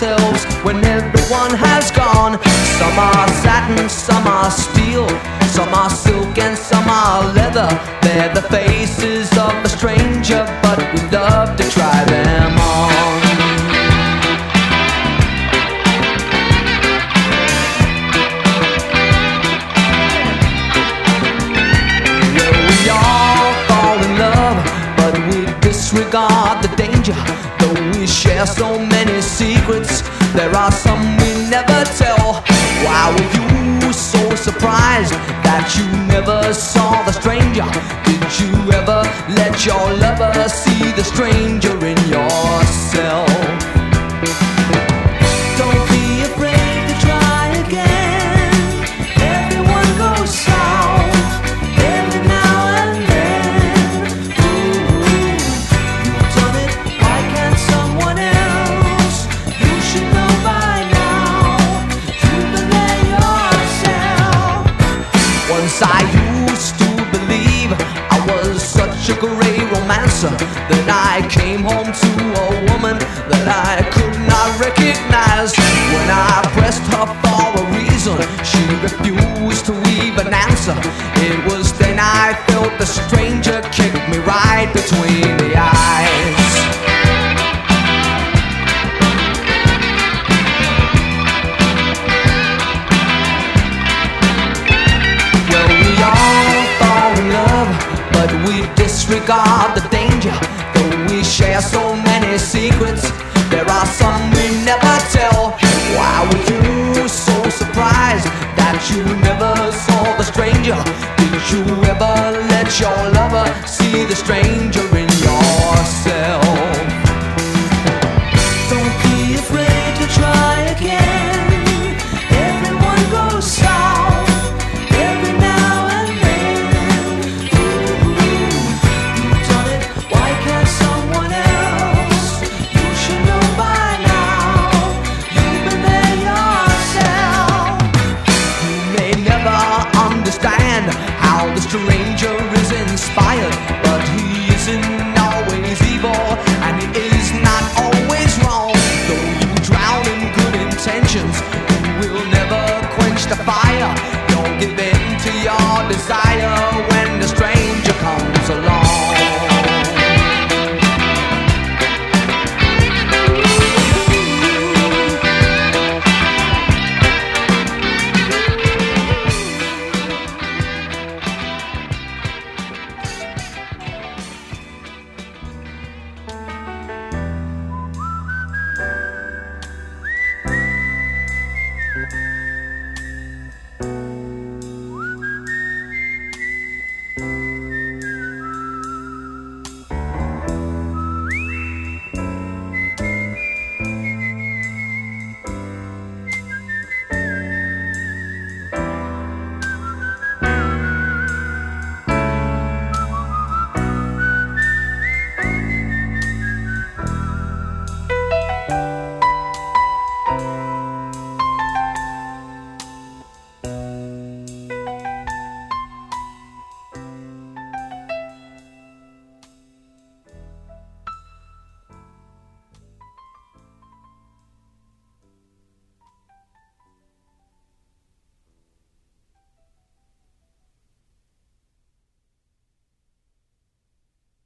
ourselves when everyone has gone. Some are satin, some are steel, some are silk and some are leather. They're the faces of a stranger, but we love to try them on. Well, we all fall in love, but we disregard the danger. Though we share so many secrets, there are some we never tell. Why were you so surprised that you never saw the stranger? Did you ever let your lover see the stranger in yourself? Don't be afraid to try again. Everyone goes south every now and then. Ooh, you've done it, why can't someone else? You should know by now. You believe yourself. Once I used to believe I was such a great romancer that I came home to a woman that I could not recognize. When I pressed her for a reason, she refused to even answer. It was then I felt the stranger kick me right between the eyes. Well, we all fall in love, but we disregard the danger. Though we share so many secrets, there are some we never tell. Why were you so surprised that you never saw the stranger? Did you ever let your lover see the stranger in yourself?